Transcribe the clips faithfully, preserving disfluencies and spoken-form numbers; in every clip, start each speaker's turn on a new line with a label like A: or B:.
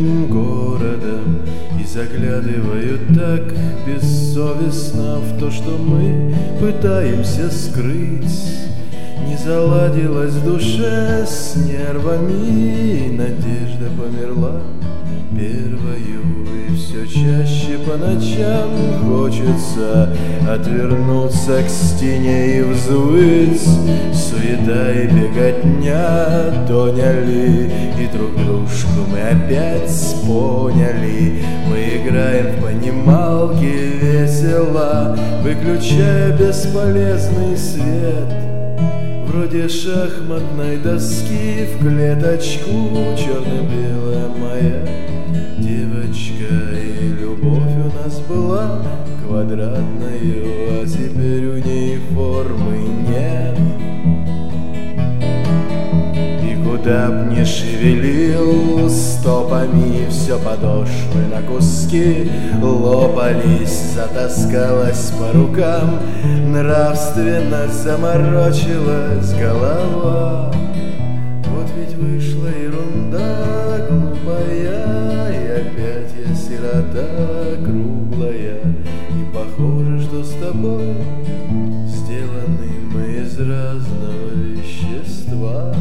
A: этим городом и заглядывают так бессовестно в то, что мы пытаемся скрыть. Не заладилась в душе с нервами, и надежда померла первою. И все чаще по ночам хочется отвернуться к стене и взвыть. Суета и беготня доняли, и друг дружку мы опять поняли. Мы играем в понималки весело, выключая бесполезный свет. Вроде шахматной доски в клеточку, черно-белая моя девочка. И любовь у нас была квадратная, а теперь у ней формы нет. И куда б ни шевелил стопами, все подошвы на куски лопались. Затаскалась по рукам, нравственно заморочилась голова. Вот ведь вышла ерунда глупая, и опять я сирота круглая. И похоже, что с тобой сделаны мы из разного вещества.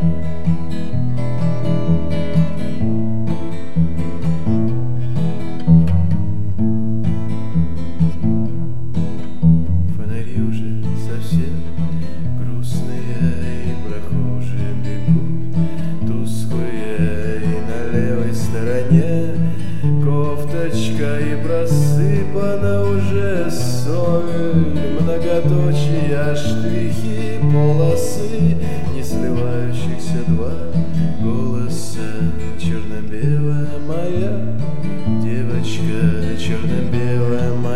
A: Кофточка и просыпана уже соль, многоточия, штрихи, полосы, не сливающихся два голоса. Черно-белая моя девочка, черно-белая моя